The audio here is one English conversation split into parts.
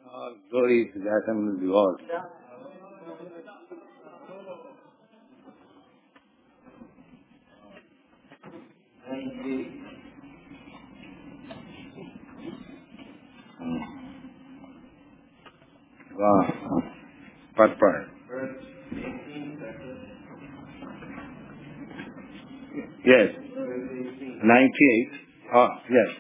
All glory to the Assembly of God. Wow. Purpose. Yes. 98. Oh, yes.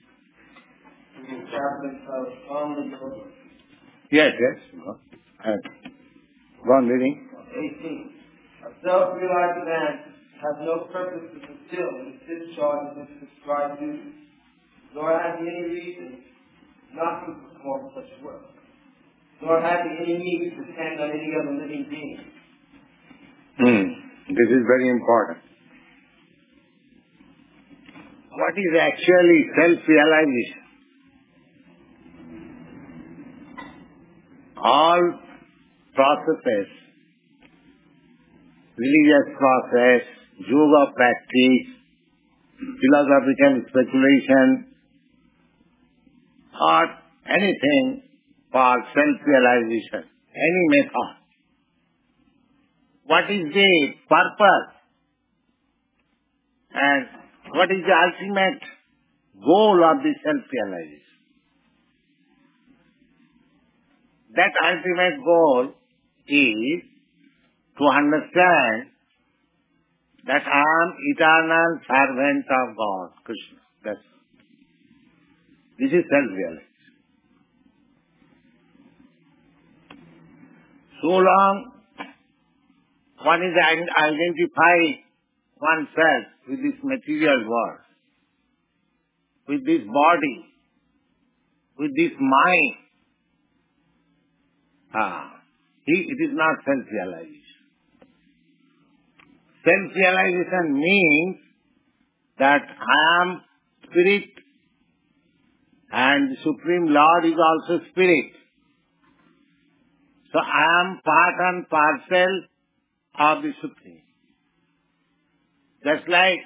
Yes, yes. Go on reading. 18. A self-realized man has no purpose to fulfill in discharge of his prescribed duties, nor has he any reason not to perform such work, nor has he any need to depend on any other living being. This is very important. What is actually self-realization? All processes, religious process, yoga practice, philosophical speculation, or anything for self-realization, any method. What is the purpose and what is the ultimate goal of the self-realization? That ultimate goal is to understand that I am eternal servant of God, Krishna. This is self-realization. So long one is identify oneself with this material world, with this body, with this mind, it is not self-realization. Self-realization means that I am spirit and the Supreme Lord is also spirit. So I am part and parcel of the Supreme. Just like,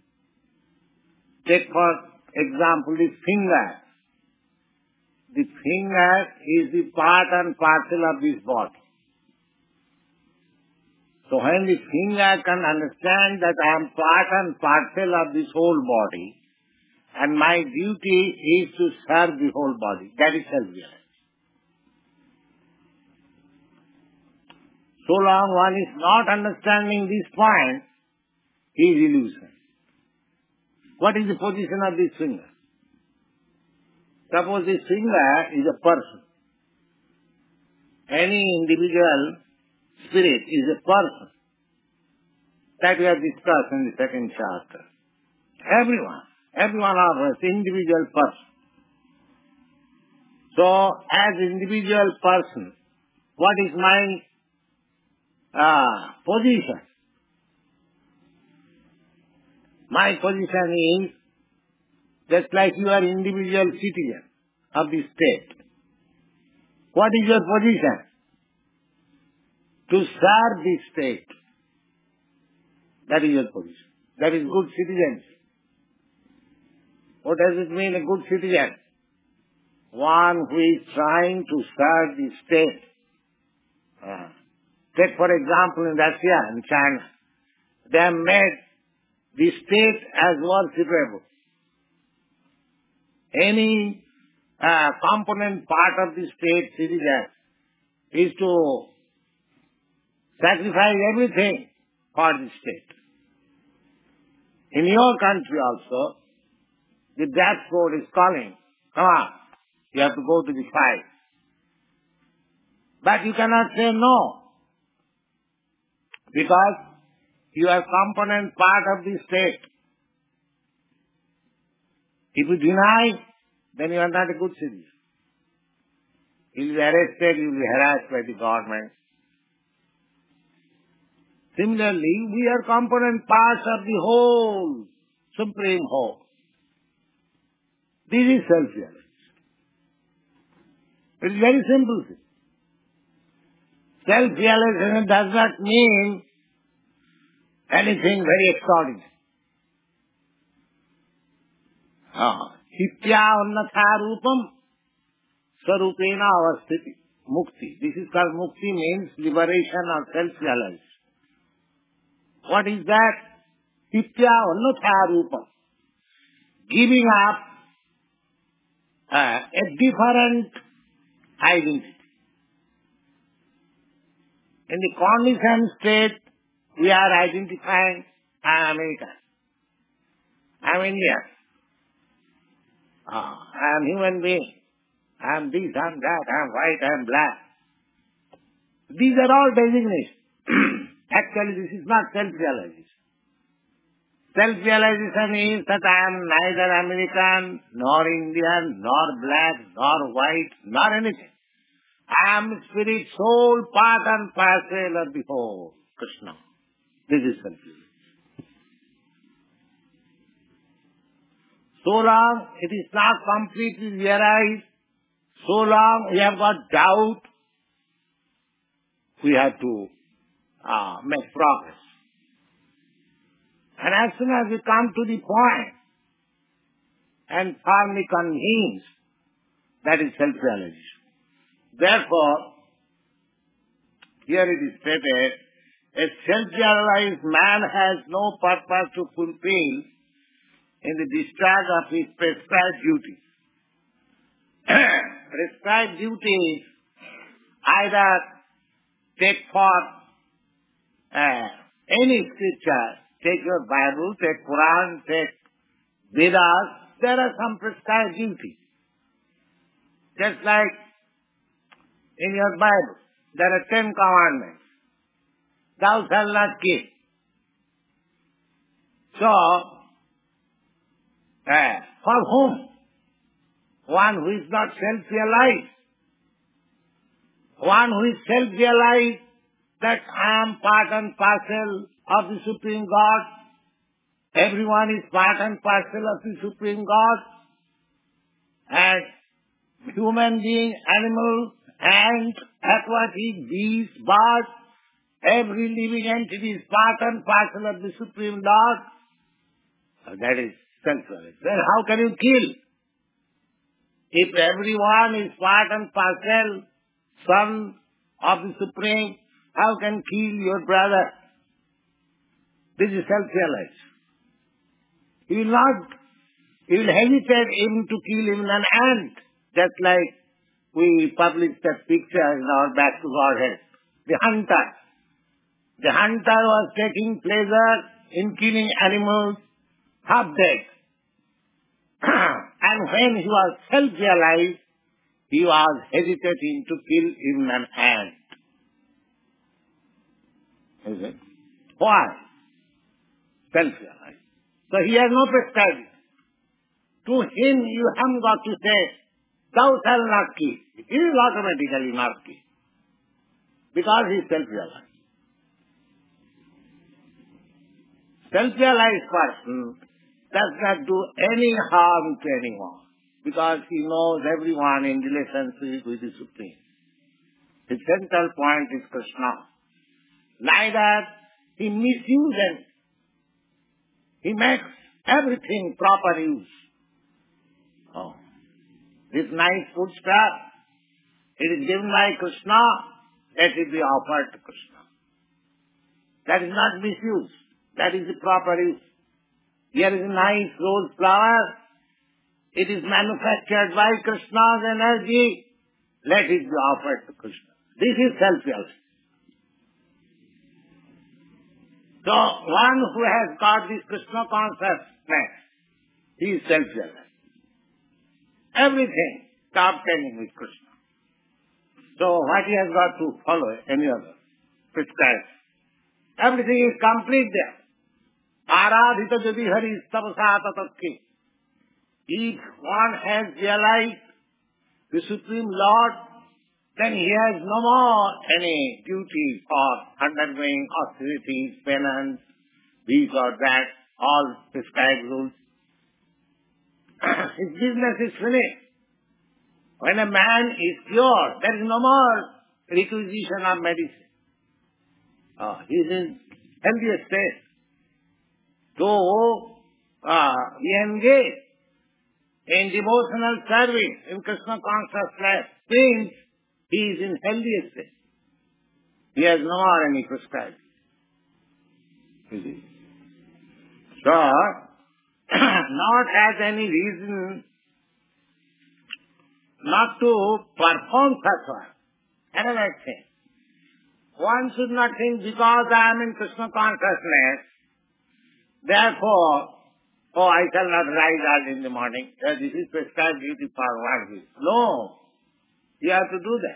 take for example this finger. The finger is the part and parcel of this body. So when the finger can understand that I am part and parcel of this whole body, and my duty is to serve the whole body, that is self-realization. So long one is not understanding this point, he is illusion. What is the position of this finger? Suppose this finger is a person. Any individual spirit is a person. That we have discussed in the second chapter. Everyone of us, individual person. So, as individual person, what is my position? My position is just like you are individual citizen of the state. What is your position? To serve the state. That is your position. That is good citizenship. What does it mean, a good citizen? One who is trying to serve the state. Take for example in Russia and China. They have made the state as worshipable. Any component part of the state citizen is to sacrifice everything for the state. In your country also, the death code is calling, come on, you have to go to the fight. But you cannot say no, because you are component part of the state. If you deny, then you are not a good citizen. You will be arrested, you will be harassed by the government. Similarly, we are component parts of the whole Supreme Whole. This is self-realization. It is very simple thing. Self-realization does not mean anything very extraordinary. Hipya unnatha rupam Sarupena avasthiti. Mukti. This is called mukti, means liberation or self-realization. What is that? Titya vannatha rupa. Giving up a different identity. In the conditioned state, we are identifying, I am American, I am Indian, I am human being, I am this, I am that, I am white, I am black. These are all designations. Actually, this is not self-realization. Self-realization is that I am neither American, nor Indian, nor black, nor white, nor anything. I am spirit, soul, part and parcel of the whole Krishna. This is self-realization. So long it is not completely realized, so long we have got doubt, we have to make progress. And as soon as we come to the point and firmly convinced, that is self-realization. Therefore, here it is stated, a self-realized man has no purpose to fulfill in the discharge of his prescribed duties. Prescribed duties either take for any scripture, take your Bible, take Quran, take Vedas, there are some prescribed duties. Just like in your Bible, there are 10 commandments. Thou shalt not kill. So, for whom? One who is not self-realized. One who is self-realized that I am part and parcel of the Supreme God. Everyone is part and parcel of the Supreme God. And human being, animal, ant, aquatic, beast, bird, every living entity is part and parcel of the Supreme Lord. So that is self-realized. Then how can you kill? If everyone is part and parcel, son of the Supreme, how can kill your brother? This is self-realized. He will hesitate even to kill even an ant, just like we published that picture in our back to Godhead. The hunter. The hunter was taking pleasure in killing animals half dead. And when he was self-realized, he was hesitating to kill even an ant. Is it? Why? Self-realized. So he has no prescribing. To him you haven't got to say, thou shalt not kill. He will automatically not kill. Because he is self-realized. Self-realized person does not do any harm to anyone. Because he knows everyone in relationship with the Supreme. His central point is Krishna. Neither he misuses, he makes everything proper use. Oh. This nice food stuff, it is given by Krishna, let it be offered to Krishna. That is not misuse. That is the proper use. Here is a nice rose flower. It is manufactured by Krishna's energy. Let it be offered to Krishna. This is self-realization. So, one who has got this Krishna consciousness, he is self-realized. Everything stop telling with Krishna. So, what he has got to follow any other prescribed. Everything is complete there. Aradhita jadi hari tapasa tatatki. If one has realized the Supreme Lord, then he has no more any duty for undergoing austerities, penance, this or that, all prescribed rules. His business is finished. When a man is pure, there is no more requisition of medicine. He is in healthy state. So, he engaged in devotional service, in Krishna consciousness, means he is in healthy state. He has no more any prosperity. You see? So, not as any reason not to perform such work. Another thing. One should not think because I am in Krishna consciousness, therefore, I shall not rise early in the morning. This is prescribed duty for one. No. You have to do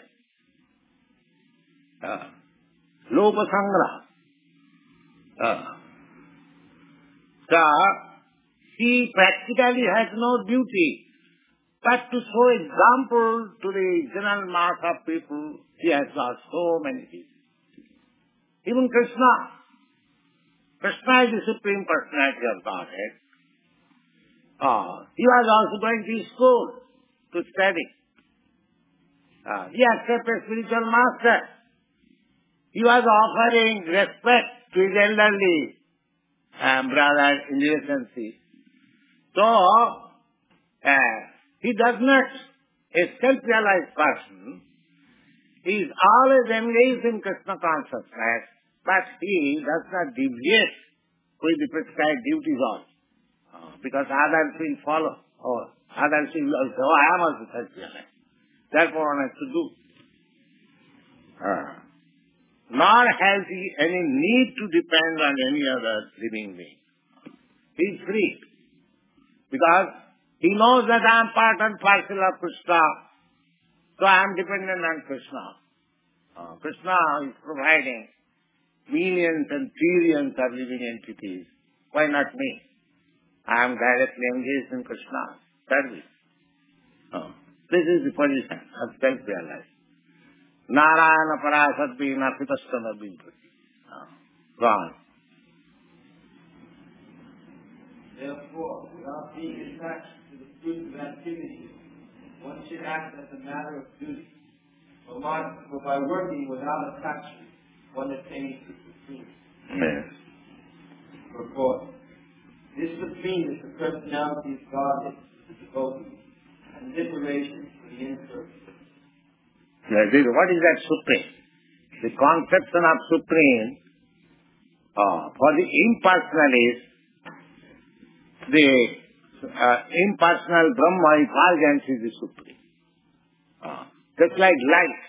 that. Lopa Sangra. So, he practically has no duty but to show example to the general mass of people. He has got so many people. Even Krishna. Krishna is the Supreme Personality of Godhead. He was also going to school to study. He accepted a spiritual master. He was offering respect to his elderly brother in relationship. So, he does not, a self-realized person, he is always engaged in Krishna consciousness, but he does not deviate with the prescribed duties also. Because others will follow, or others will also, I am also self-realized. Therefore one has to do. Nor has he any need to depend on any other living being. He is free. Because he knows that I am part and parcel of Krishna, so I am dependent on Krishna. Krishna is providing millions and trillions of living entities. Why not me? I am directly engaged in Krishna's service. This is the position of self-realized. Narayana Parasadvi Napitastana Bhimprati. Go on. Therefore, without being attached to the fruit of activity, one should act as a matter of duty. For by working without attachment, one attains the supreme. Yes. Purport. This supreme is the personality of God, the devotee, and liberation for the imperfect. What is that supreme? The conception of supreme for the impersonalist, the impersonal Brahma effulgence is the supreme. Just like light.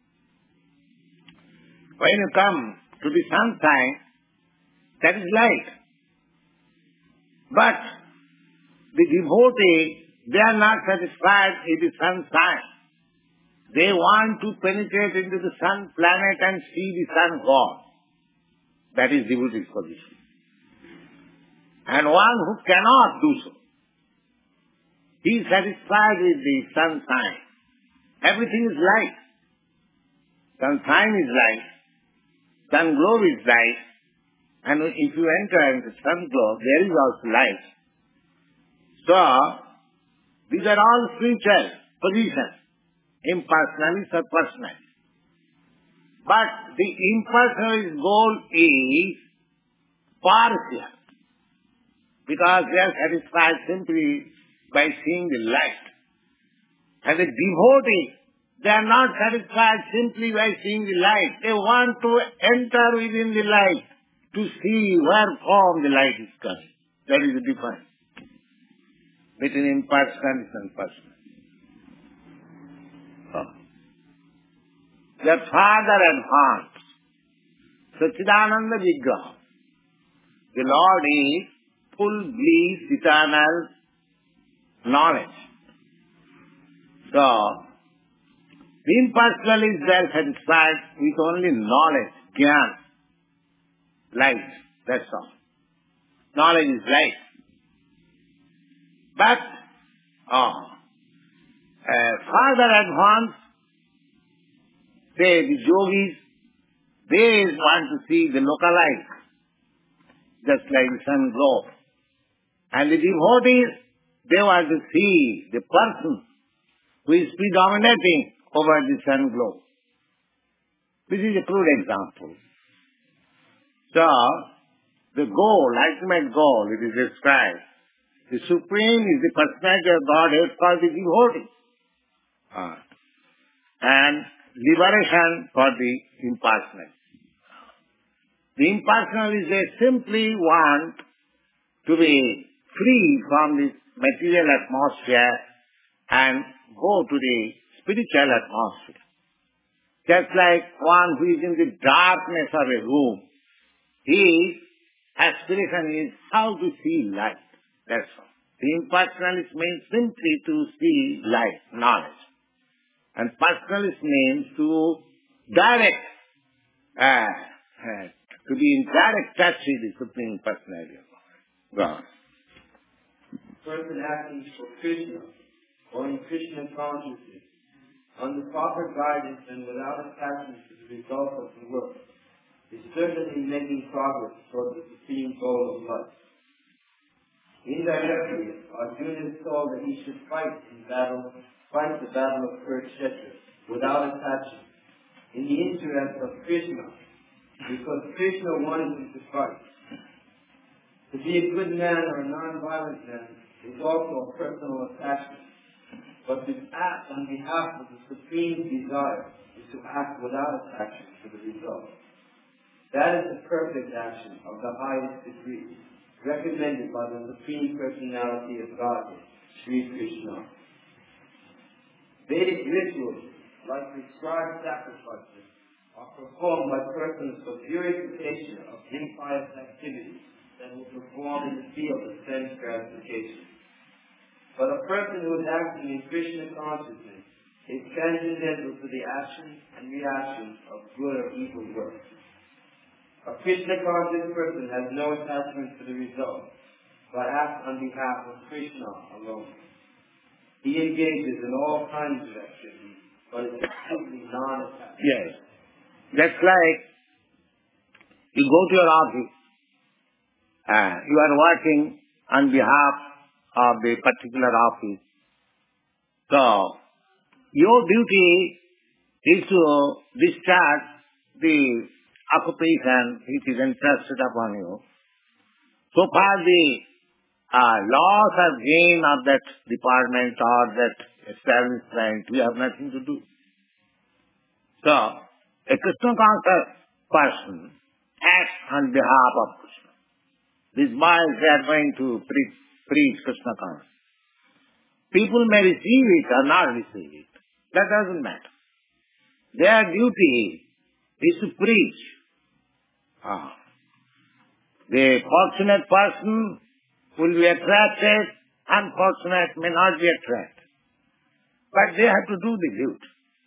When you come to the sunshine, that is light. But the devotee, they are not satisfied with the sunshine. They want to penetrate into the sun planet and see the sun God. That is devotee's position. And one who cannot do so, he is satisfied with the sunshine. Everything is light. Sunshine is light. Sun glow is light. And if you enter into sun glow, there is also light. So, these are all spiritual positions. Impersonalist or personalist. But the impersonalist goal is partial. Because they are satisfied simply by seeing the light. And the devotee, they are not satisfied simply by seeing the light. They want to enter within the light to see where from the light is coming. That is the difference between impersonalist and personalist. They are farther advanced. Satchidananda Vigraha. The Lord is full bliss, eternal knowledge. So, the impersonalists, they are satisfied with only knowledge, jnana, light, that's all. Knowledge is light. But, farther advanced, say the yogis, they want to see the localized, just like the sun glow. And the devotees, they want to see the person who is predominating over the sun glow. This is a crude example. So, the goal, ultimate goal, it is described The Supreme is the personality of Godhead for the devotee. And liberation for the impersonal. The impersonal is they simply want to be free from this material atmosphere and go to the spiritual atmosphere. Just like one who is in the darkness of a room, his aspiration is how to see light. That's all. The impersonalist means simply to see light, knowledge. And personalist means to direct, to be in direct touch with the Supreme Personality of God. Person acting for Krishna or in Krishna consciousness, under proper guidance and without attachment to the result of the work, is certainly making progress toward the supreme goal of life. Indirectly, Arjuna is told that he should fight the battle of Kurukshetra without attachment, in the interest of Krishna, because Krishna wanted him to fight. To be a good man or a non-violent man is also a personal attachment, but to act on behalf of the supreme desire is to act without attachment to the result. That is the perfect action of the highest degree, recommended by the Supreme Personality of Godhead, Sri Krishna. Vedic rituals, like prescribed sacrifices, are performed by persons for purification of impious activities that will perform in the field of sense gratification. But a person who is acting in Krishna consciousness is transcendental to the actions and reactions of good or evil works. A Krishna-conscious person has no attachment to the result, but acts on behalf of Krishna alone. He engages in all kinds of activities, but is completely non-attached. Yes. That's like you go to your office, you are working on behalf of the particular office. So, your duty is to discharge the occupation which is entrusted upon you. So far the loss or gain of that department or that establishment, you have nothing to do. So, a Krishna-conscious person acts on behalf of Krishna. These boys, they are going to preach Krishna consciousness. People may receive it or not receive it. That doesn't matter. Their duty is to preach. The fortunate person will be attracted, unfortunate may not be attracted. But they have to do the duty.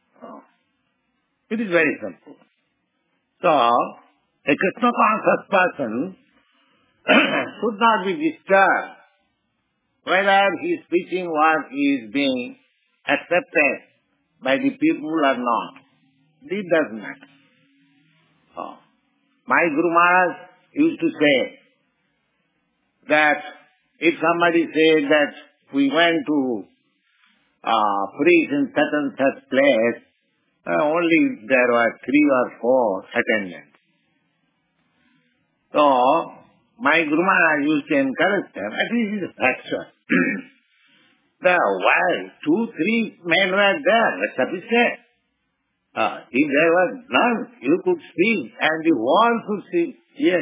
It is very simple. So, a Krishna-conscious person should not be disturbed whether his preaching work is being accepted by the people or not. It doesn't matter. My Guru Maharaj used to say that if somebody said that we went to preach in such and such place, only there were 3 or 4 attendants. So, my Guru Maharaj used to encourage them, at least it is factual. Why 2, 3 men were there, that's sufficient. If there was none, you could speak and the wall could see. Yes.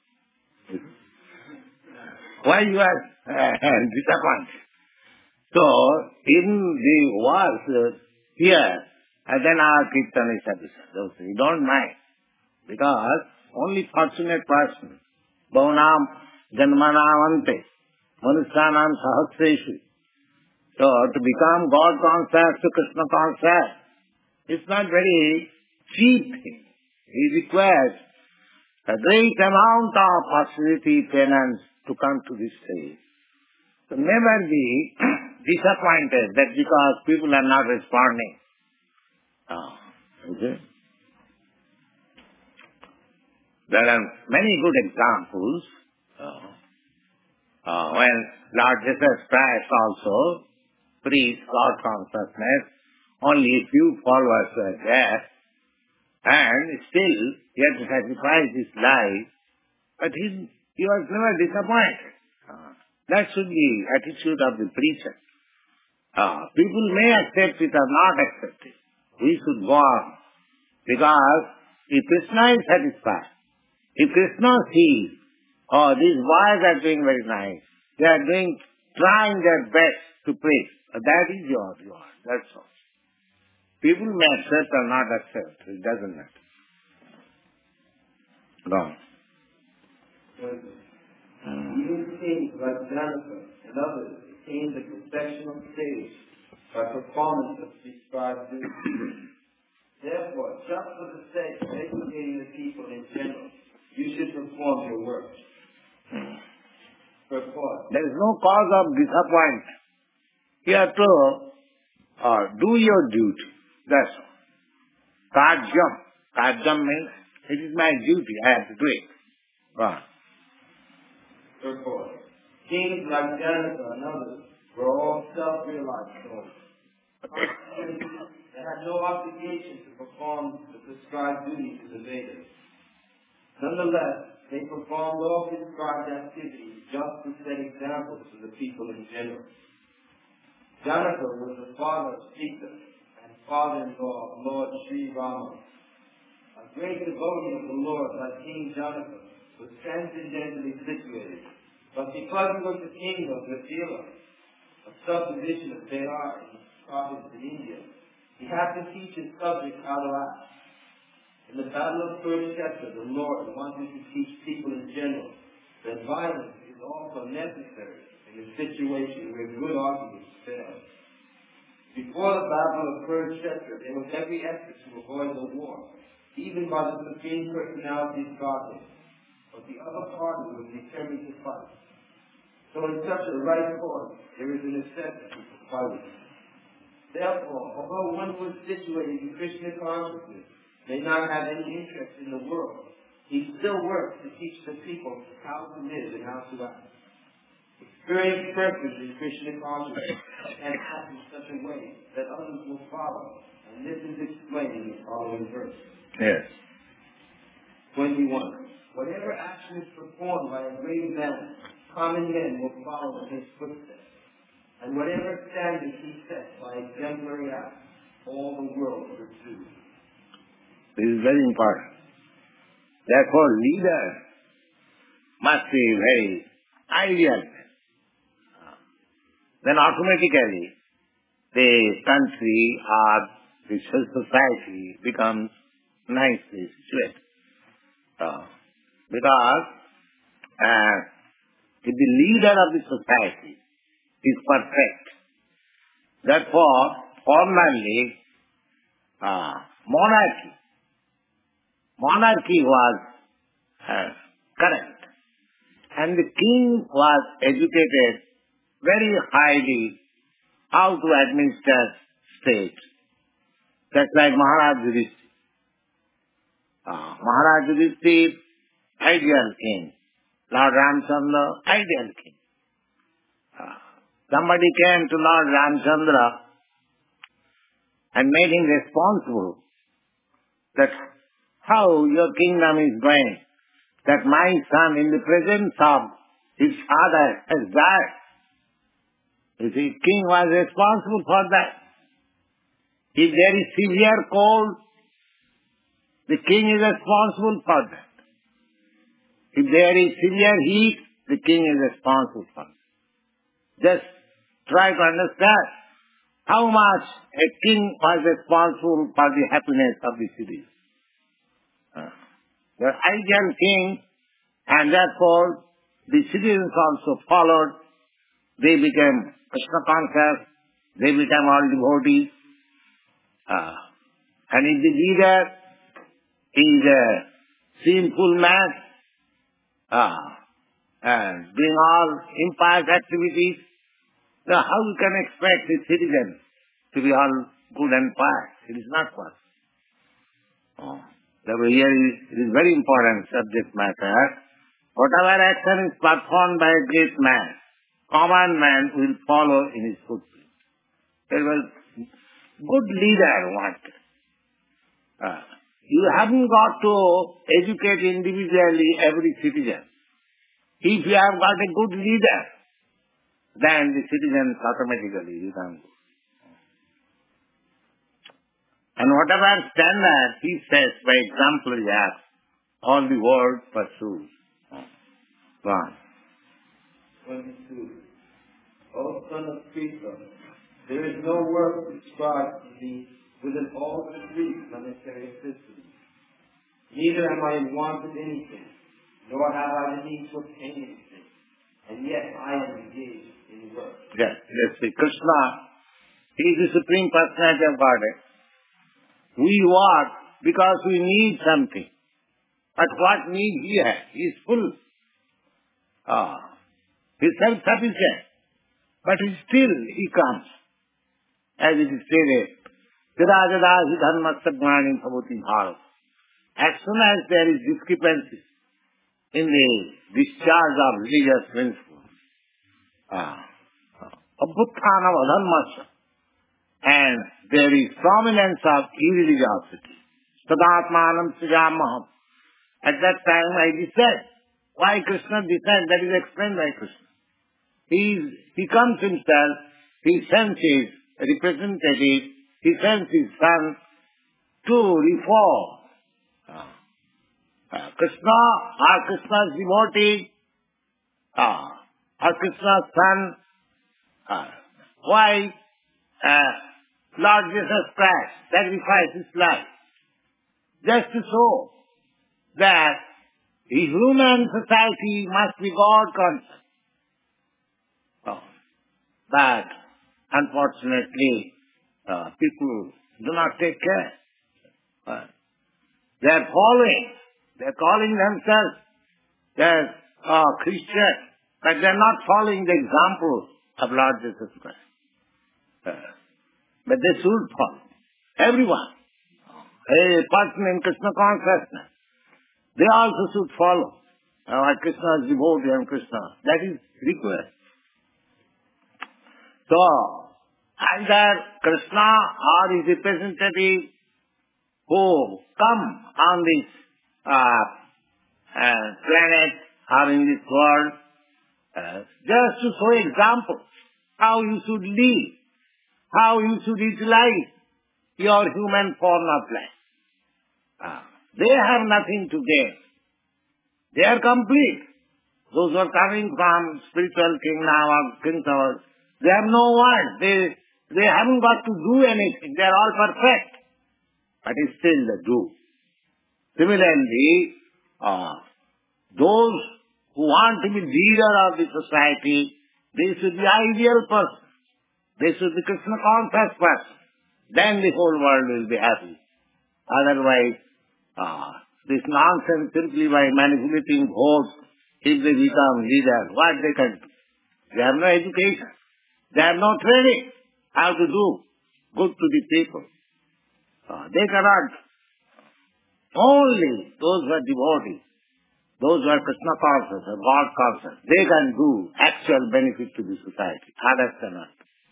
Why you are disappointed? So, in the walls here, and then our Kirtan is sufficient. So, you don't mind. Because only fortunate person, Bhavanam Janmanamante, Manusyanam Sahasreshu. So, to become God conscious to Krishna conscious, it's not very cheap thing. It requires a great amount of austerity, penance to come to this stage. So never be disappointed that because people are not responding. Okay? There are many good examples. When Lord Jesus Christ also preached God consciousness, only a few followers were there, and still he had to sacrifice his life, but he was never disappointed. That should be attitude of the preacher. People may accept it or not accept it. We should go on. Because if Krishna is satisfied, if Krishna sees, oh, these boys are doing very nice, they are trying their best to preach, that is your reward, that's all. People may accept or not accept, it doesn't matter. Go on. Even kings like Jonathan and others attained the perfectional stage by performance of prescribed duties. Therefore, just for the sake of educating the people in general, you should perform your work. Perform. There is no cause of disappointment. You have to do your duty. That's all. Kajyam. Kajyam means it is my duty. I have to do it. Right. Perform. Kings like Jonathan and others were all self-realized souls. They had no obligation to perform the prescribed duties of the Vedas. Nonetheless, they performed all prescribed activities just to set examples for the people in general. Janaka was the father of Sita and father-in-law of Lord Sri Rama. A great devotee of the Lord, like King Janaka, was transcendentally situated. But because he was the king of Mithila, a subdivision of Bihar in province in India, he had to teach his subjects how to act. In the battle of Kurukshetra, the Lord wanted to teach people in general that violence is also necessary in a situation where good arguments fail. Before the battle of Kurukshetra, there was every effort to avoid the war, even by the Supreme Personality of Godhead. But the other party was determined to fight. So in such a right cause, there is a necessity for fighting. Therefore, although one who is situated in Krishna consciousness may not have any interest in the world, he still works to teach the people how to live and how to act. Experience purpose in Krishna consciousness and act in such a way that others will follow. And this is explained in the following verse. Yes. 21. Whatever action is performed by a great man, common men will follow in his footsteps. And whatever standard he sets by exemplary acts, all the world pursue. This is very important. Therefore, leaders must be very ideal. Then automatically the country or the society becomes nicely situated. Because if the leader of the society is perfect, therefore formerly monarchy was correct, and the king was educated very highly how to administer state. That's like Maharaj Yudhishthira. Maharaj Yudhishthira, ideal king. Lord Ramchandra, ideal king. Somebody came to Lord Ramchandra and made him responsible that how your kingdom is going, that my son in the presence of his father has died. You see, king was responsible for that. If there is severe cold, the king is responsible for that. If there is severe heat, the king is responsible for that. Just try to understand how much a king was responsible for the happiness of the city. The ideal king, and therefore the citizens also followed. They became Krishna conscious, they became all devotees. And if the leader is a sinful man, and doing all impious activities, so how we can expect the citizens to be all good and pious? It is not possible. Therefore here it is very important subject matter. Whatever action is performed by a great man, common man will follow in his footprints. There was good leader wanted. You haven't got to educate individually every citizen. If you have got a good leader, then the citizens automatically become good. And whatever standard he sets by exemplary acts, all the world pursues. Go on. 22. O son of Creta, there is no work prescribed to thee within all the three planetary systems. Neither am I in want of anything, nor have I the need to obtain anything, and yet I am engaged in work. Yes, let's see. Krishna, he is the Supreme Personality of Godhead. We work because we need something. But what need he has? He is full. He is self-sufficient. But still he comes. As it is stated, Tirajadahi dharmasya gnani bhavati bharat. As soon as there is discrepancy in the discharge of religious principles, abhutthanam adharmasya, and there is prominence of irreligiosity, tadatmanam sujamaham. At that time I decide. Why Krishna decides? That is explained by Krishna. He comes himself, he sends his representative, he sends his son to reform. Krishna, or Krishna's devotee, or Krishna's son. Why Lord Jesus Christ sacrificed his life? Just to show that the human society must be God-conscious. But unfortunately, people do not take care. They are following. They are calling themselves as Christians, but they are not following the example of Lord Jesus Christ. But they should follow. Everyone. A person in Krishna consciousness, they also should follow. Krishna's devotee and Krishna. That is required. So, either Krishna or his representative who come on this planet or in this world, just to show example how you should live, how you should utilize your human form of life. They have nothing to gain. They are complete. Those who are coming from spiritual kingdom or kingdoms, they have no want. They haven't got to do anything. They are all perfect. But still they do. Similarly, those who want to be leader of the society, they should be ideal person. They should be Krishna conscious person. Then the whole world will be happy. Otherwise, this nonsense simply by manipulating votes, if they become leaders, what they can do? They have no education. They have no training how to do good to the people. They cannot. Only those who are devotees, those who are Krishna conscious or God conscious, they can do actual benefit to the society. Others cannot.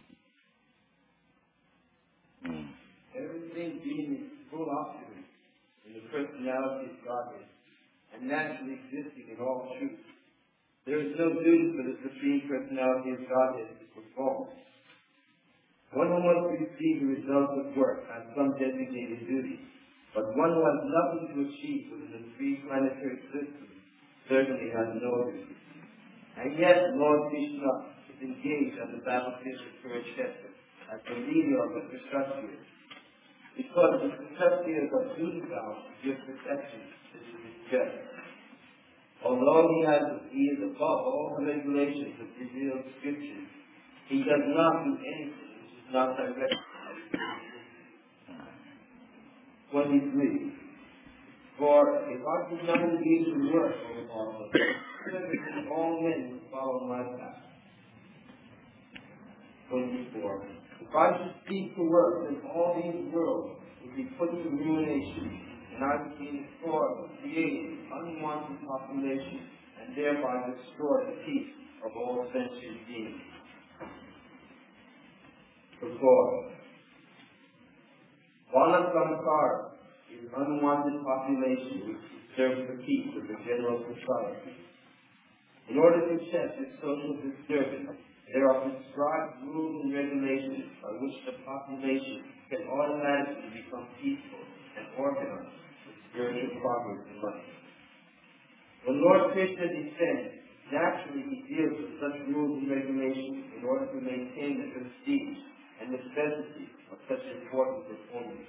Everything being in full occupation in the personality of Godhead and naturally existing in all truth, there is no duty for the Supreme Personality of Godhead to perform. One who wants to receive the results of work has some designated duty, but one who has nothing to achieve within the three planetary systems certainly has no duty. And yet Lord Krishna is engaged on the battlefield of Kurukshetra as the leader of the Kshatriyas, because the Kshatriyas are duty-bound to give protection to his guests. Although he is above all the regulations of revealed scriptures, he does not do anything which is not directed. 23. For if I did not engage in work, O Apostle, certainly all men would follow my path. 24. If I should cease to work, then all these worlds would be put to ruination, and I would be destroyed, creating unwanted population, and thereby destroy the peace of all sentient beings. 4. Vala Samsara is unwanted population which disturbs the peace of the general society. In order to check this social disturbance, there are prescribed rules and regulations by which the population can automatically become peaceful and organized with spiritual progress in life. When Lord Krishna descends, naturally he deals with such rules and regulations in order to maintain the prestige and necessity of such important performance.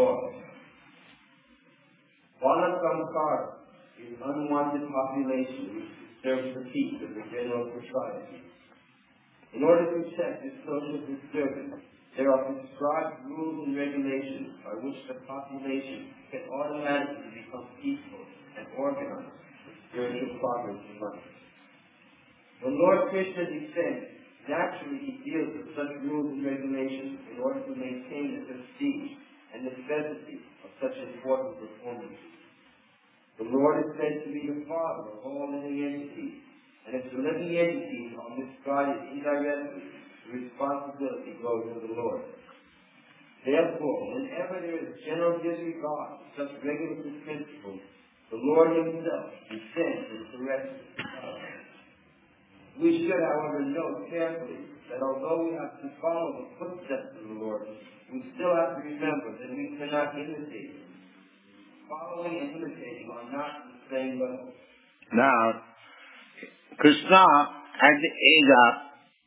Vala Samkara is unwanted population which disturbs the peace of the general society. In order to check this social disturbance, there are prescribed rules and regulations by which the population can automatically become peaceful and organized with spiritual progress in life. When Lord Krishna descends, naturally he deals with such rules and regulations in order to maintain the prestige and necessity of such important performances. The Lord is said to be the Father of all living entities, and if the living entities are misguided indirectly, the responsibility goes to the Lord. Therefore, whenever there is general disregard of such regulative principles, the Lord himself descends and corrects us. We should, however, note carefully that although we have to follow the footsteps of the Lord, we still have to remember that we cannot imitate him. Following and imitating are not the same level. Now, Krishna, at the age of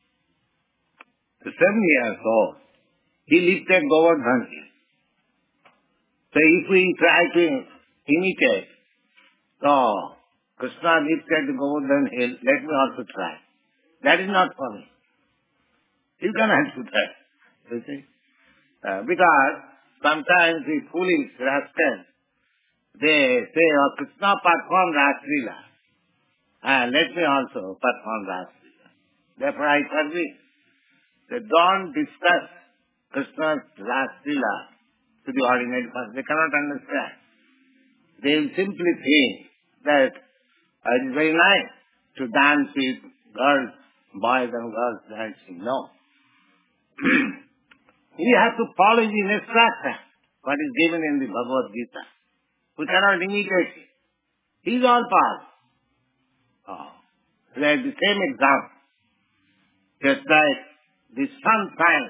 7 years old, he lifted Govardhan Hill. So if we try to imitate, so Krishna lifted the Govardhan Hill, let me also try. That is not for me. You cannot do that, you see. Because sometimes the foolish rascals, they say, oh, Krishna performed Raslila. Let me also perform Raslila. Therefore I forbid. They don't discuss Krishna's Raslila to the ordinary person. They cannot understand. They will simply think that it is very nice to dance with girls, boys and girls dancing. No. We have to follow the instruction, what is given in the Bhagavad Gita. We cannot imitate him. He is all powerful. Like the same example. Just like the sun shines.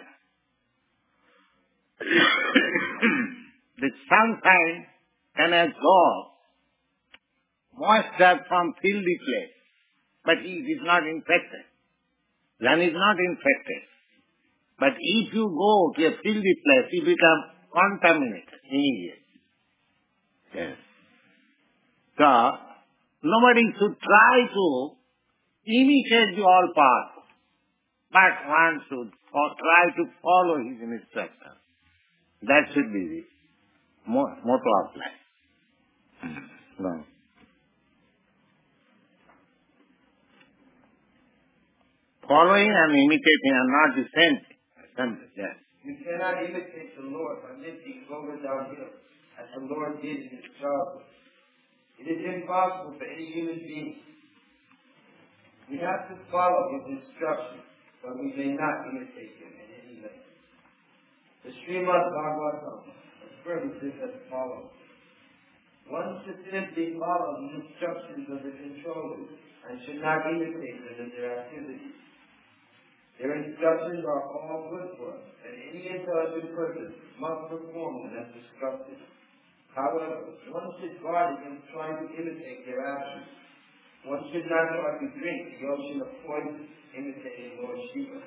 The sun shines can absorb moisture from filthy place. But it is not infected. Land is not infected. But if you go to a filthy place, you become contaminated immediately. Yes. So, nobody should try to imitate the all-powerful, but one should try to follow his instructions. That should be the motto of life. No. Following and imitating are not the same thing. Yes. You cannot imitate the Lord by lifting Govardhan Hill, as the Lord did in his childhood. It is impossible for any human being. We have to follow his instructions, but we may not imitate him in any way. The Srimad Bhagavatam affirms this as follows. One should simply follow the instructions of the controllers and should not imitate them in their activities. Their instructions are all good for us, and any intelligent person must perform them as instructed. However, one should guard against trying to imitate their actions. One should not try to drink the ocean of poison, imitating Lord Shiva.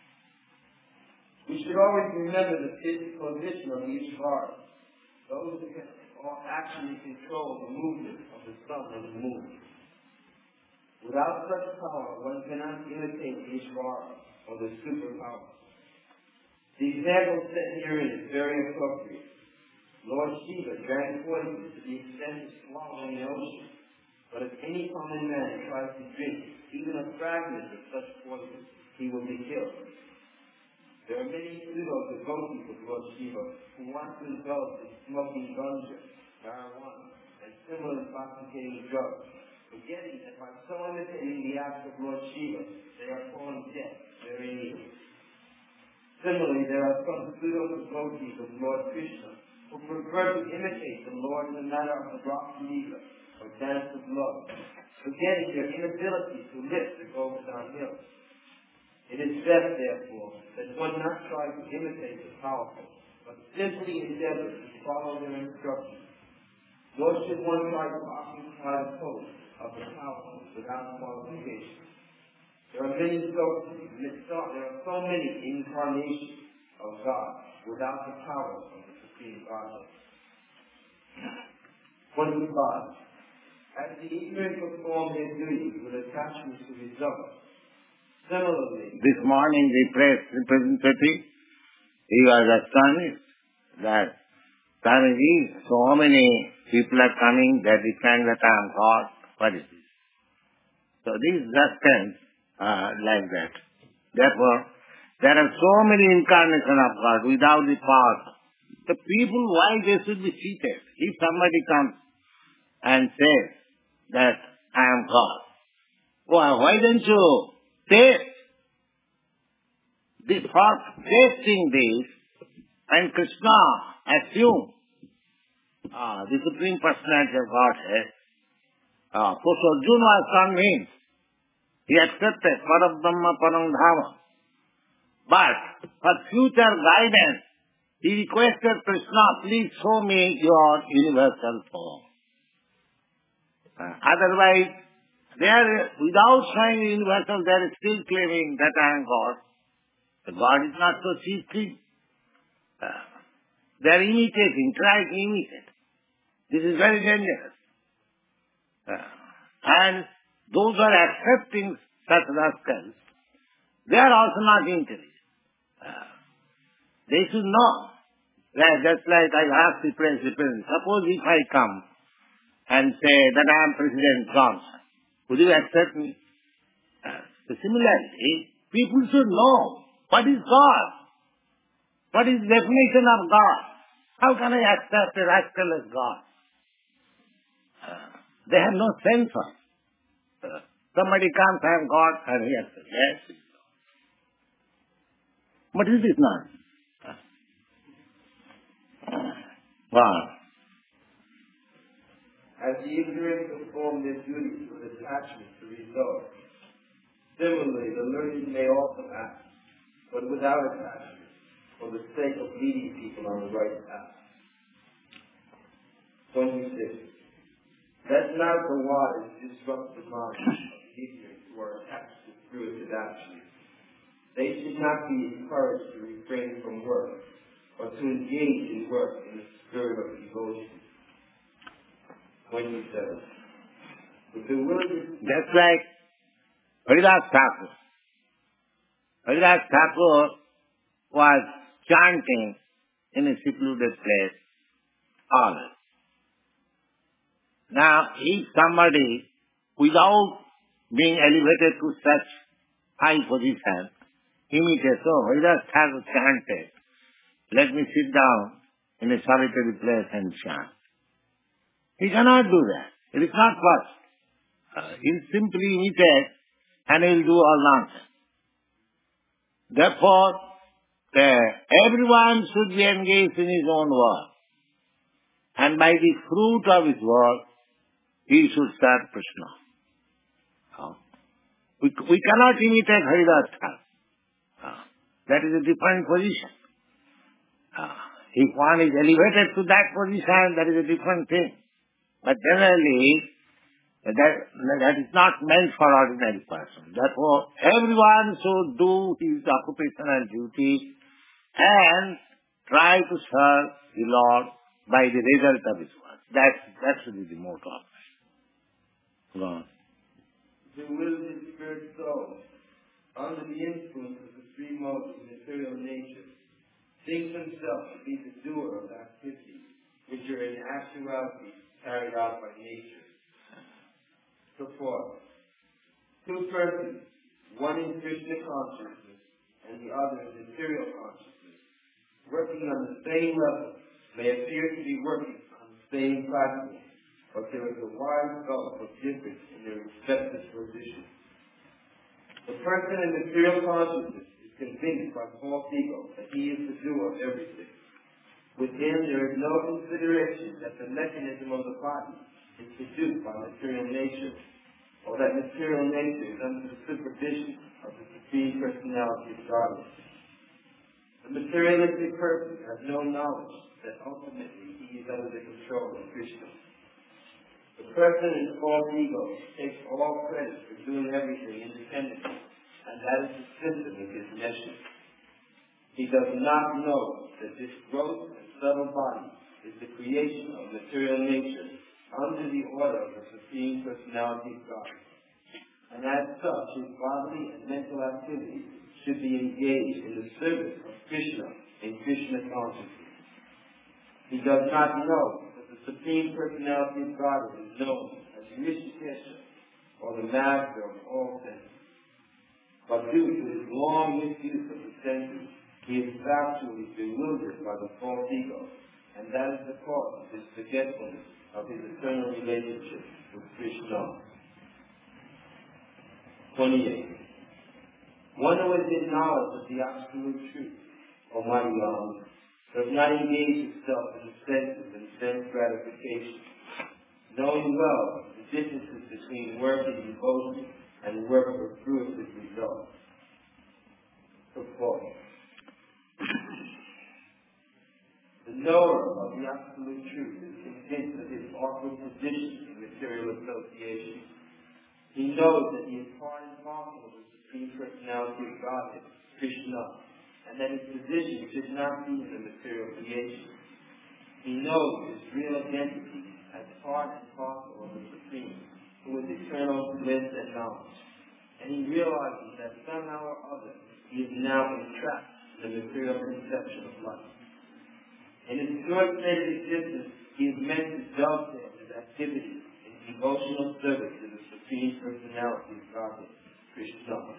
We should always remember the physical position of each heart. Those who can actually control the movement of the sun and the moon. Without such power, one cannot imitate Ishvara or the superpower. The example set herein is very appropriate. Lord Shiva drank poison to the extent of swallowing the ocean. But if any common man tries to drink even a fragment of such poison, he will be killed. There are many pseudo-devotees of Lord Shiva who want to indulge in smoking ganja, marijuana, and similar intoxicating drugs, forgetting that by so imitating the acts of Lord Shiva, they are falling dead very near. Similarly, there are some pseudo-devotees of Lord Krishna who prefer to imitate the Lord in the matter of the Rasa Leela, or dance of love, forgetting their inability to lift the Govardhan Hill. It is best, therefore, that one not try to imitate the powerful, but simply endeavor to follow their instructions. Nor should one try to occupy the post of the powerful without qualification. There are so many incarnations of God without the power of the Supreme Godhead. 25. As the ignorant perform their duties with attachment to results, similarly, this morning the press representative, he was astonished that Swamiji, so many people are coming that defend that I am God. What is this? So these justice like that. Therefore, there are so many incarnations of God without the power. The people, why they should be cheated? If somebody comes and says that I am God, why don't you taste? For tasting this, and Krishna assumed the Supreme Personality of Godhead, for Arjuna was convinced. He accepted Parabrahma Paramdhama. But for future guidance, he requested Krishna, please show me your universal form. Otherwise, without showing universal, they are still claiming that I am God. But God is not so cheap thing. They are imitating, trying to imitate. This is very dangerous. And those who are accepting such rascals, they are also not intelligent. They should know that just like I asked the president, suppose if I come and say that I am President Johnson, would you accept me? So similarly, people should know what is God. What is the definition of God? How can I accept a rascal as God? They have no sense of it. Somebody comes, I am God, and he accepts. Yes. But it is not. God. As the ignorant perform their duties with attachment to results, similarly the learned may also act, but without attachment, for the sake of leading people on the right path. 26. Let not the wise disrupt the minds of the ignorant who are attached to spiritual actions. They should not be encouraged to refrain from work, or to engage in work in the spirit of devotion. 27. With the will just like Haridas Thakur. Haridas Thakur was chanting in a secluded place always. Now, if somebody, without being elevated to such high position, imitates, Haridas Thakur chanted, let me sit down in a solitary place and chant. He cannot do that. It is not possible. He simply imitates and he will do all nonsense. Therefore, everyone should be engaged in his own work. And by the fruit of his work, he should serve Krishna. We cannot imitate Haridas Thakur. That is a different position. If one is elevated to that position, that is a different thing. But generally, that is not meant for ordinary person. Therefore, everyone should do his occupational duty and try to serve the Lord by the result of his work. That should be the motto of it. Go on. The will of the spirit soul, under the influence of the three modes of material nature, thinks himself to be the doer of activities which are in actuality carried out by nature. Support. Two persons, one in Krishna consciousness and the other in material consciousness, working on the same level, may appear to be working on the same platform, but there is a wide gulf of difference in their respective positions. The person in material consciousness is convinced by false ego that he is the doer of everything. With him, there is no consideration that the mechanism of the body is produced by material nature, or that material nature is under the supervision of the Supreme Personality of Godhead. The materialistic person has no knowledge that ultimately he is under the control of Krishna. The person in false ego takes all credit for doing everything independently, and that is the symptom of his nature. He does not know that this gross and subtle body is the creation of material nature under the order of the Supreme Personality of God. And as such, his bodily and mental activities should be engaged in the service of Krishna in Krishna consciousness. He does not know that the Supreme Personality of God is known as Rishikesha, or the master of all things. But due to his long misuse of the senses, he is factually bewildered by the false ego, and that is the cause of his forgetfulness of his eternal relationship with Krishna. 28. One who has in knowledge of the absolute truth, Almighty Allah, does not engage himself in the senses and sense gratification, knowing well the differences between work in devotion and work for fruitless results. Purport. The knower of the absolute truth is convinced of his awkward position in material association. He knows that he is part and parcel of the Supreme Personality of Godhead, Krishna, and that his position should not be in the material creation. He knows his real identity as part and parcel of the Supreme, who is eternal bliss and knowledge. And he realizes that somehow or other he is now entrapped in the material conception of life. In his short state of existence, he is meant to dovetail his activities in devotional service to the Supreme Personality of Godhead, Krishna.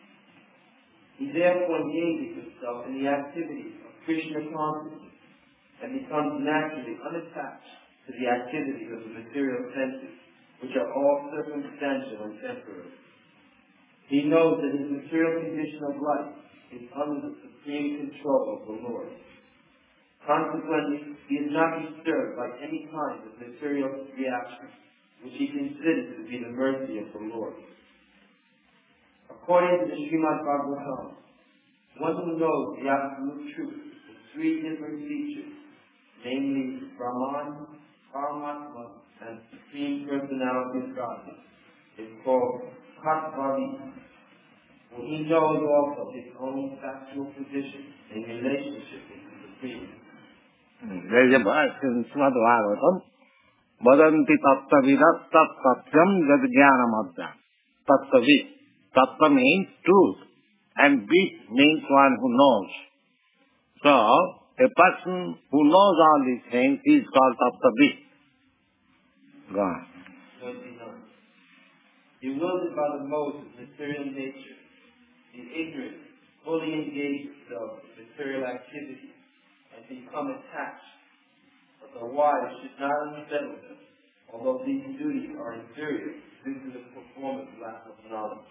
He therefore engages himself in the activities of Krishna consciousness and becomes naturally unattached to the activities of the material senses, which are all circumstantial and temporary. He knows that his material condition of life is under the supreme control of the Lord. Consequently, he is not disturbed by any kind of material reaction, which he considers to be the mercy of the Lord. According to the Srimad Bhagavatam, one who knows the absolute truth in three different features, namely Brahman, Paramatma, and Supreme Personality of Godhead, is called Katvari. For he knows also his own factual position in relationship with the Supreme. There is a verse in Srimad Bhagavatam, Vadanti tattavidat tat satyam jad jnanamadhyam. Tattavid. Tattva means truth, and vid means one who knows. So, a person who knows all these things is called tattavid. Go on. 29. Bewildered by the modes of material nature, the ignorant fully engage themselves in material activities and become attached. But the wise should not unsettle them, although these duties are inferior due to the performance lack of knowledge.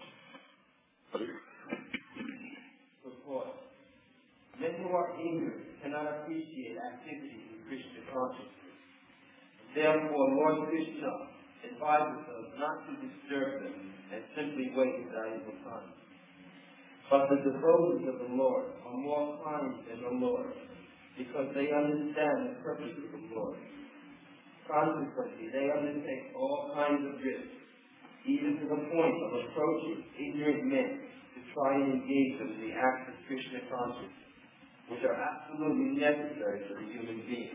Purport. Men who are ignorant cannot appreciate activities in Krishna consciousness. Therefore, Lord Krishna advises us not to disturb them and simply waste valuable time. But the devotees of the Lord are more kind than the Lord, because they understand the purpose of the Lord. Consequently, they undertake all kinds of risks, even to the point of approaching ignorant men to try and engage them in the acts of Krishna consciousness, which are absolutely necessary for the human being.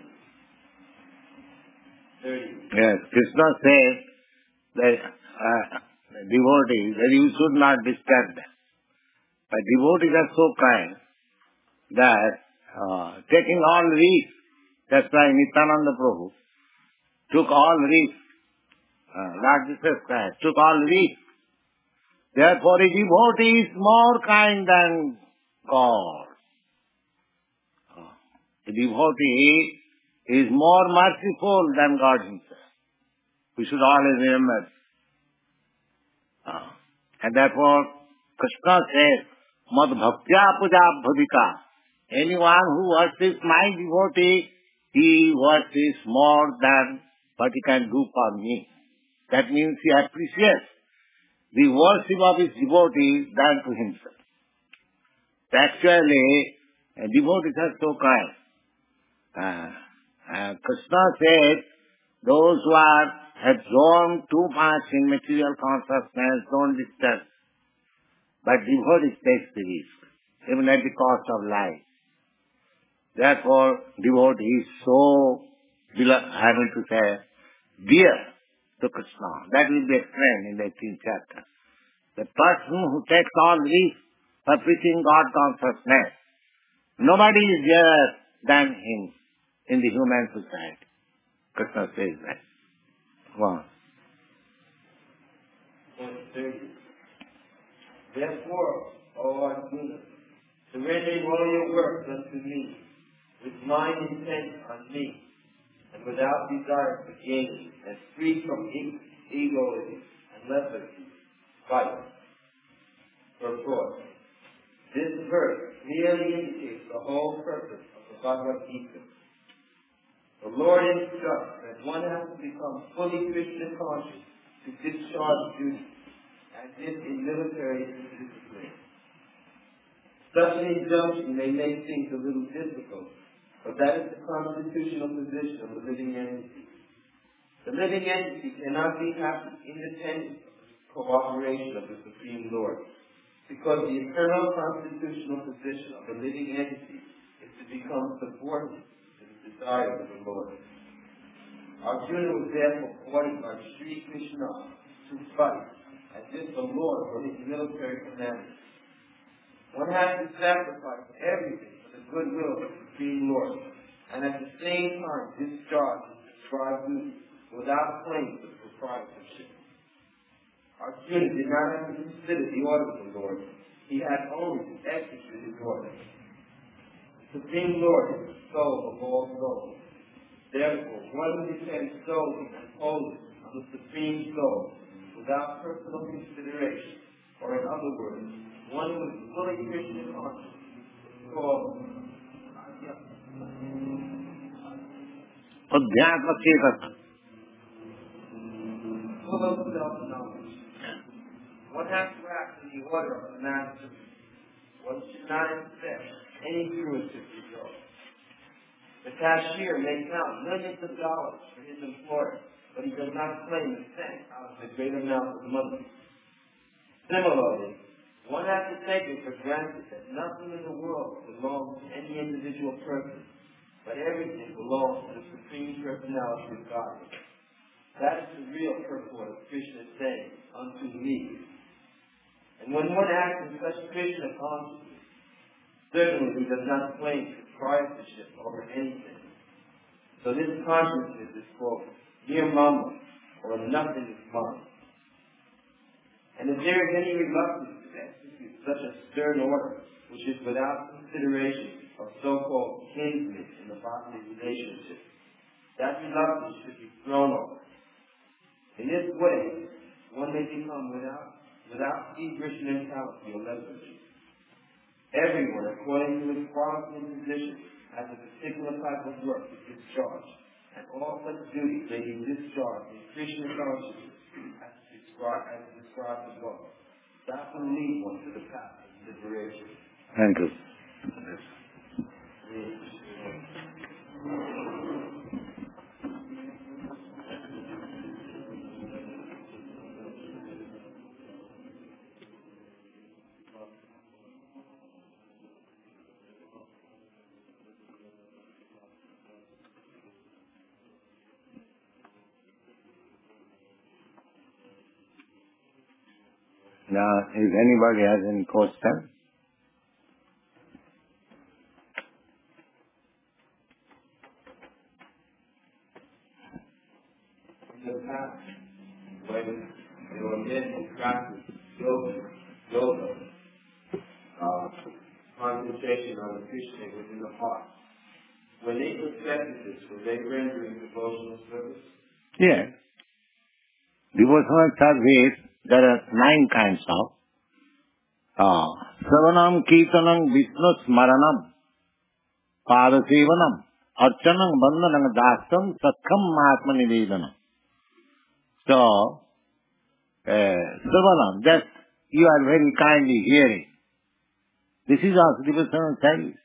30. Yes, Krishna says that devotees, that you should not disturb them. But devotees are so kind that taking all risks, that's why Nityananda Prabhu took all risks. Lord Jesus Christ took all risks. Therefore, a devotee is more kind than God. A devotee is more merciful than God himself. We should always remember. And therefore, Krishna says, Mad bhaktya puja bhadika. Anyone who worships my devotee, he worships more than what he can do for me. That means he appreciates the worship of his devotees than to himself. Actually, devotees are so kind. Krishna said, those who are absorbed too much in material consciousness don't disturb. But devotees take the risk, even at the cost of life. Therefore, devotee is so, dear to Krishna. That will be explained in the 18th chapter. The person who takes all risk for preaching God consciousness, nobody is dearer than him in the human society. Krishna says that. Go on. Therefore, O Arjuna, surrendering all your works unto me, with mind intent on me, and without desire for gain, and free from egoism and lethargy, fight. Purport. This verse clearly indicates the whole purpose of the Bhagavad Gita. The Lord instructs that one has to become fully Krishna conscious to discharge duty, as if in military discipline. Such an injunction may make things a little difficult, but that is the constitutional position of the living entity. The living entity cannot be happy independent of the cooperation of the Supreme Lord, because the eternal constitutional position of the living entity is to become subordinate to the desires of the Lord. Arjuna was therefore ordered by Sri Krishna to fight as if the Lord were his military commander. One has to sacrifice everything for the goodwill of the Supreme Lord, and at the same time discharge his prescribed duties without claim for proprietorship. Arjuna did not have to consider the order of the Lord. He had only to execute his order. The Supreme Lord is the soul of all souls. Therefore, one who depends solely and wholly on the Supreme Soul, without personal consideration, or in other words, one who is fully Krishna conscious, is called full of self-knowledge. One has to act in the order of the Master. One should not expect any fruitive result. The cashier may count millions of dollars for his employer, but he does not claim a cent out of the great amount of money. Similarly, one has to take it for granted that nothing in the world belongs to any individual person, but everything belongs to the Supreme Personality of God. That is the real purport of Krishna saying, unto me. And when one acts in such Krishna consciousness, certainly he does not claim proprietorship over anything. So this consciousness is called nirmama, or nothing is mine. And if there is any reluctance to execute such a stern order, which is without consideration of so-called kinsmen in the bhakti relationship, that reluctance should be thrown over. In this way, one may become without egress mentality or lethargy. Everyone, according to his quality and position, has a particular type of work to discharge, and all such duties may be discharged in Krishna consciousness as described above. That will lead one to the path of liberation. Thank you. Now, if anybody has any question? In the past, when they were men who practiced yoga, concentration on the Krishna within the heart, when they perfected this, were they rendering devotional service? Yes. Devotional service, there are 9 kinds of. Savanam, Kirtanam, Vishnu Smaranam, Padasevanam, Archanam, Bandhanam, Dasam, Sakham, Mahatma Nivedanam. So, Sravanam, that you are very kindly hearing. This is also devotional service.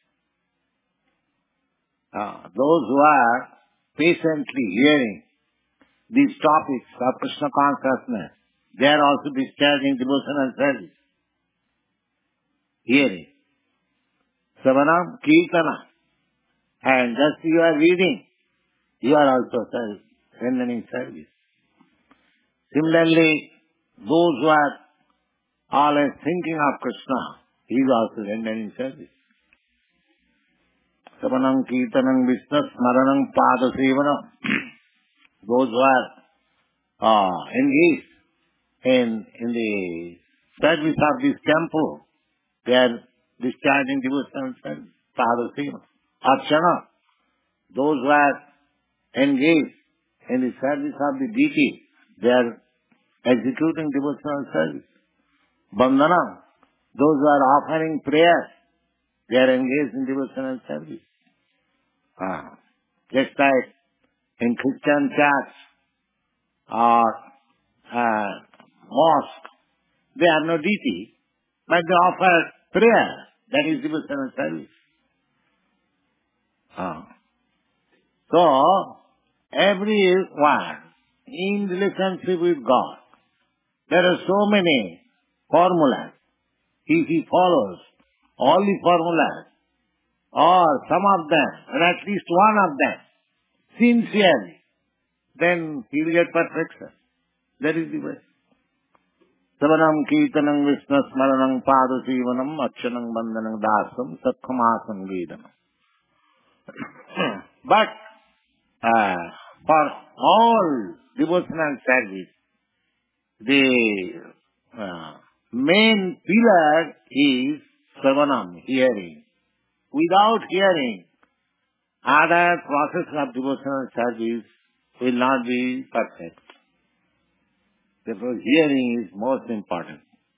Those who are patiently hearing these topics of Krishna consciousness, they are also discharging devotional service. Hearing. Sravanam, Kirtana. And just you are reading, you are also rendering service. Similarly, those who are always thinking of Krishna, he is also rendering service. Sravanam, Kirtanam, Vishnu, Smaranam, Padasevanam. Those who are engaged in the service of this temple, they are discharging devotional service. Padasevanam. Archana. Those who are engaged in the service of the deity, they are executing devotional service. Bandhanam. Those who are offering prayers, they are engaged in devotional service. Just like in Christian church or mosque, they have no deity, but they offer prayer. That is devotional service. So, everyone in relationship with God, there are so many formulas. If he follows all the formulas, or some of them, or at least one of them, sincerely, then he will get perfection. That is the way. Savanam, Kirtanam, Vishnu, Smaranam, Padasevanam, Achanam, Bandhanam, Dasam, Satthamasam, Vedanam. But for all devotional service, the main pillar is Savanam, hearing. Without hearing, other process of devotional service will not be perfect. Therefore, hearing is most important.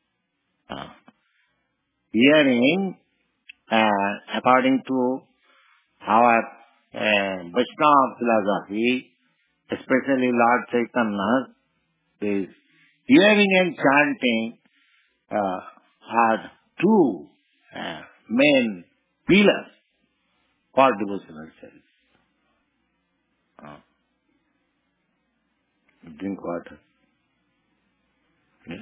Hearing, according to our Vaishnava philosophy, especially Lord Chaitanya, is hearing and chanting are two main pillars for devotional service. Drink water. Yeah.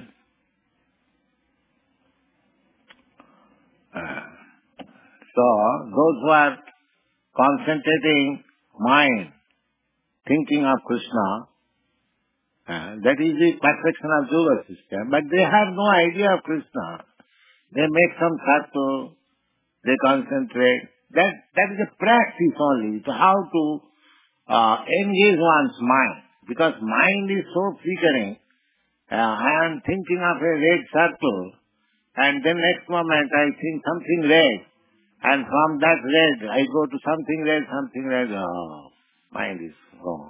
So, those who are concentrating mind, thinking of Krishna, that is the perfection of yoga system, but they have no idea of Krishna. They make some sattva, they concentrate. That is a practice only, to how to engage one's mind. Because mind is so flickering. I am thinking of a red circle, and then next moment I think something red, and from that red I go to something red. Oh, mind is gone.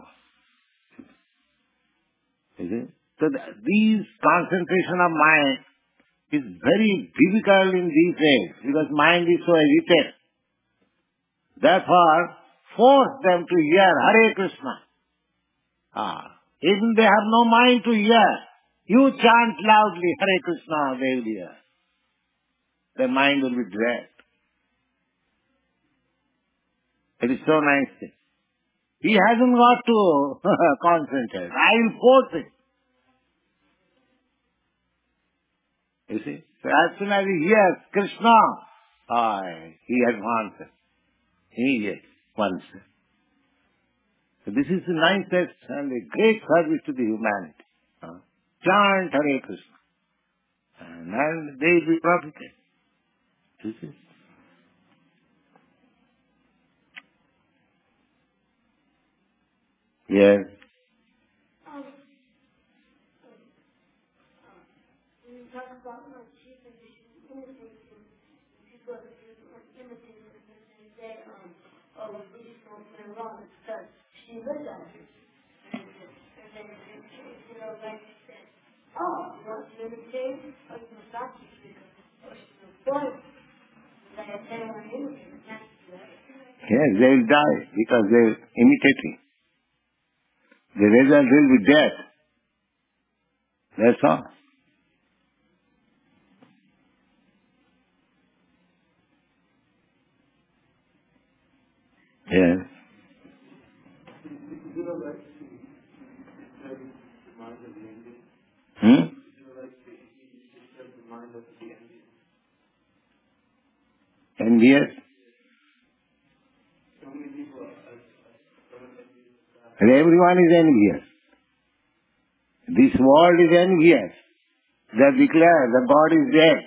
You see? So these concentration of mind is very difficult in these days, because mind is so agitated. Therefore, force them to hear Hare Krishna. Even they have no mind to hear, you chant loudly Hare Krishna, they will hear. Their mind will be dragged. It is so nice thing. He hasn't got to concentrate. I will force it. You see? So as soon as he hears Krishna, he has answered. He hears once. So this is the nicest and a great service to the humanity. Chant Hare Krishna. And they will be profited. You see? Yes. Yes, they will die because they are imitating. The result will be death. That's all. Yes. Hmm? Envious? And everyone is envious. This world is envious. They declare the God is dead.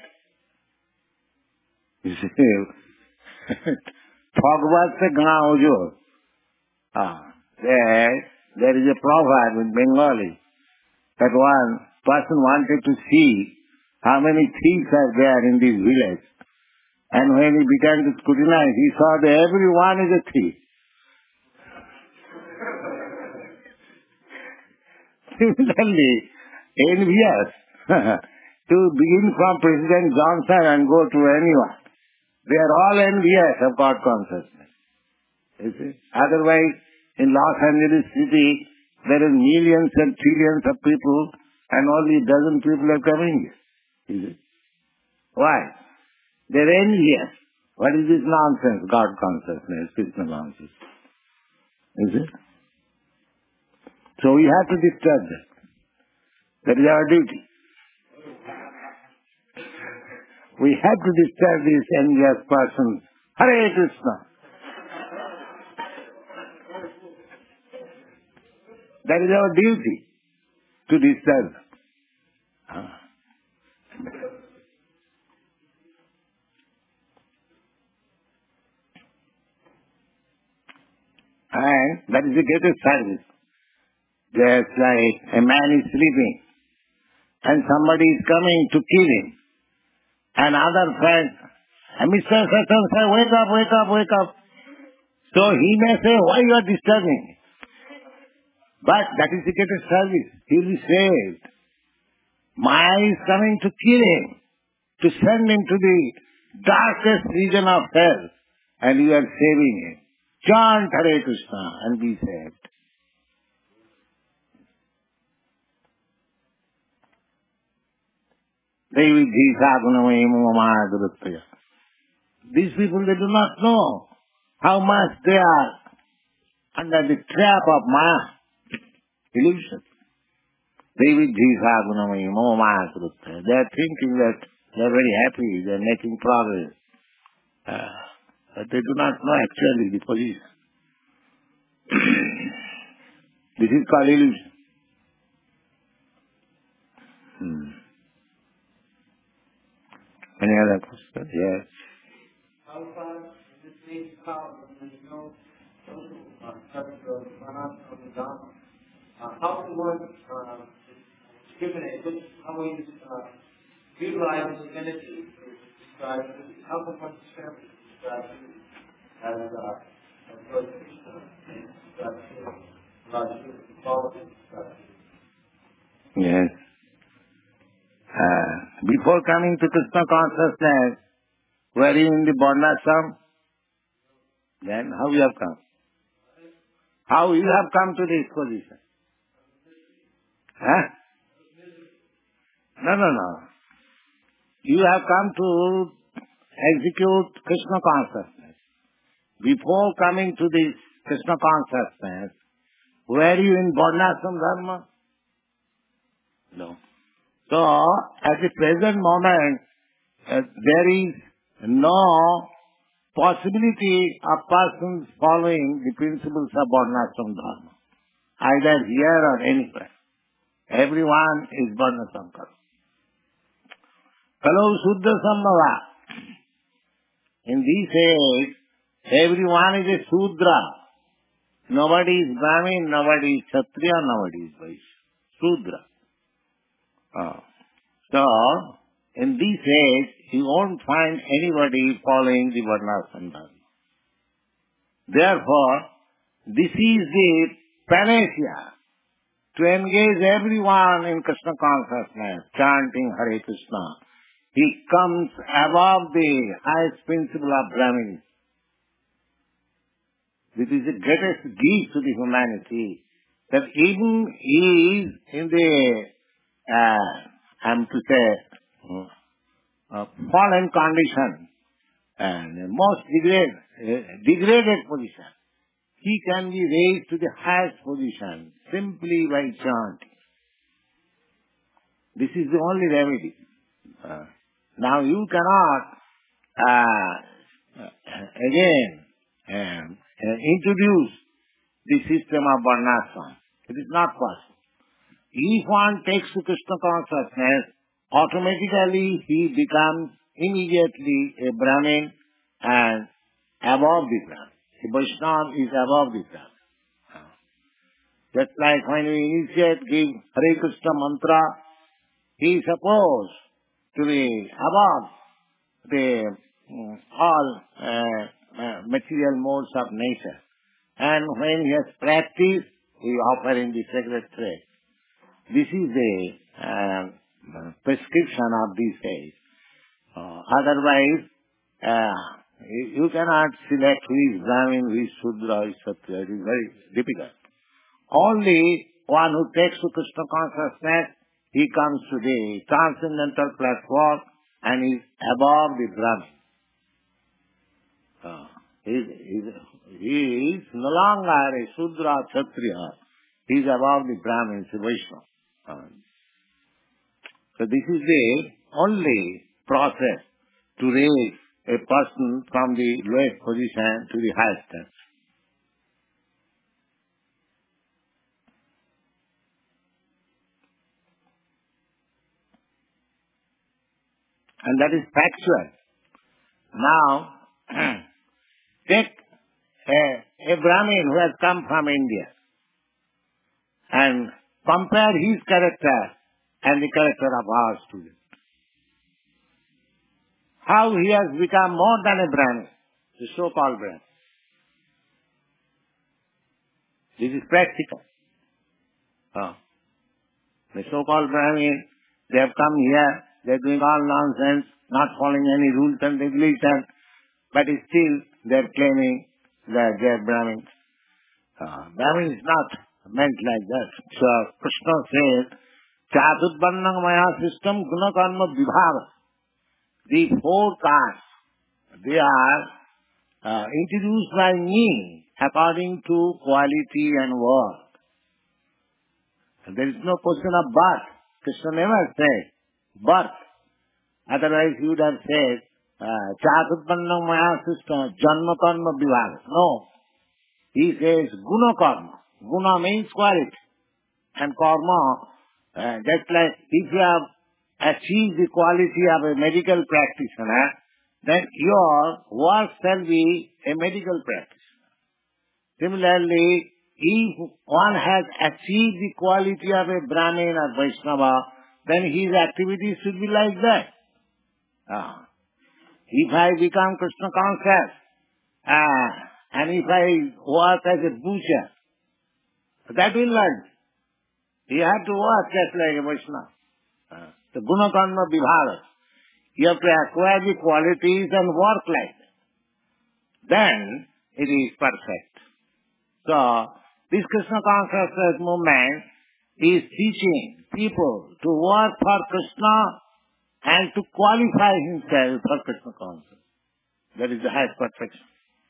You see, Bhagavad se gaon jo. There is a proverb in Bengali that one person wanted to see how many thieves are there in this village. And when he began to scrutinize, he saw that everyone is a thief. Similarly, envious to begin from President Johnson and go to anyone. They are all envious of God consciousness. You see? Otherwise, in Los Angeles City, there are millions and trillions of people and only dozen people are coming here. You see? Why? They are envious. What is this nonsense? God consciousness, Krishna nonsense. You see? So we have to disturb that. That is our duty. We have to disturb these envious persons. Hare Krishna. That is our duty, to disturb them. And that is the greatest service. Just like a man is sleeping and somebody is coming to kill him. And other friend, Mr. Satan, say, wake up, wake up, wake up. So he may say, why you are disturbing me? But that is the greatest service. He will be saved. Maya is coming to kill him, to send him to the darkest region of hell. And you are saving him. Chant Hare Krishna and be saved. These people, they do not know how much they are under the trap of Maya, illusion. They are thinking that they are very happy, they are making progress. But they do not know actually the position. This is called illusion. Any other question? Yes. How far this means power when there's no social touch of Manas from the Dharma? How can one discriminate? How will you utilize this energy to describe this? How can one describe this as Lord Krishna and describe Raju, quality describe Yes. Before coming to Krishna consciousness, were you in the Varnashram? Then how you have come? How you have come to this position? Huh? No. You have come to execute Krishna consciousness. Before coming to this Krishna consciousness, were you in Varnashram Dharma? No. So, at the present moment, there is no possibility of persons following the principles of Varnashram Dharma, either here or anywhere. Everyone is Varnashram. Kalau Suddha Sambhava. In this age, everyone is a Sudra. Nobody is Brahmin, nobody is Kshatriya, nobody is Vaishya. Sudra. So, in this age, you won't find anybody following the Varnashram Dharma. Therefore, this is the panacea to engage everyone in Krishna consciousness, chanting Hare Krishna. He comes above the highest principle of Brahmanism. This is the greatest gift to the humanity, that even he is in the I am to say, fallen condition and most degraded position, he can be raised to the highest position simply by chanting. This is the only remedy. Now you cannot again introduce the system of varnashram. It is not possible. If one takes to Krishna consciousness, automatically he becomes immediately a Brahmin and above the Brahmin. The Vaishnava is above the Brahmin. Just like when we initiate, give Hare Krishna mantra, he is supposed to be above the all material modes of nature. And when he has practiced, we offer in the sacred thread. This is the prescription of these days. Otherwise, you cannot select who is Brahmin, who is Shudra, who is Kshatriya. It is very difficult. Only one who takes to Krishna consciousness, he comes to the transcendental platform and is above the Brahmin. He is no longer a Shudra, Kshatriya. He is above the Brahmin, the Vaishnava. So this is the only process to raise a person from the lowest position to the highest step. And that is factual. Now, take a Brahmin who has come from India and compare his character and the character of our student. How he has become more than a Brahmin, the so-called Brahmin. This is practical. The so-called Brahmin, they have come here, they are doing all nonsense, not following any rules and regulations, but still they are claiming that they are Brahmins. Brahmin is not meant like that. So Krishna says, Chatutpannam maya system guna karma vibhava. The four castes, they are introduced by me according to quality and work. There is no question of birth. Krishna never said birth. Otherwise he would have said, Chatutpannam maya system janma karma vibhava. No. He says guna karma. Guna means quality. And karma, just like if you have achieved the quality of a medical practitioner, then your work shall be a medical practice. Similarly, if one has achieved the quality of a Brahmin or Vaishnava, then his activities should be like that. If I become Krishna conscious, and if I work as a butcher, that will not. You have to work just like a Vaishnava. The guna karma vibhava. You have to acquire the qualities and work like that. Then it is perfect. So, this Krishna consciousness movement is teaching people to work for Krishna and to qualify himself for Krishna consciousness. That is the highest perfection.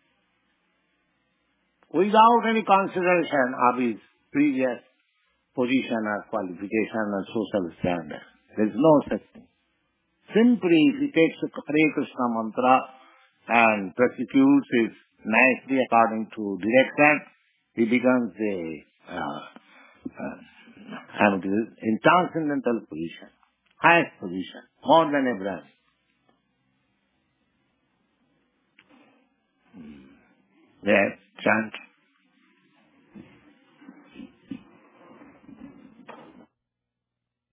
Without any consideration of his previous position or qualification or social standard. There is no such thing. Simply, if he takes the Hare Krishna mantra and prosecutes it nicely according to direction, he becomes in transcendental position, highest position, more than a Brahmin. Yes, chant.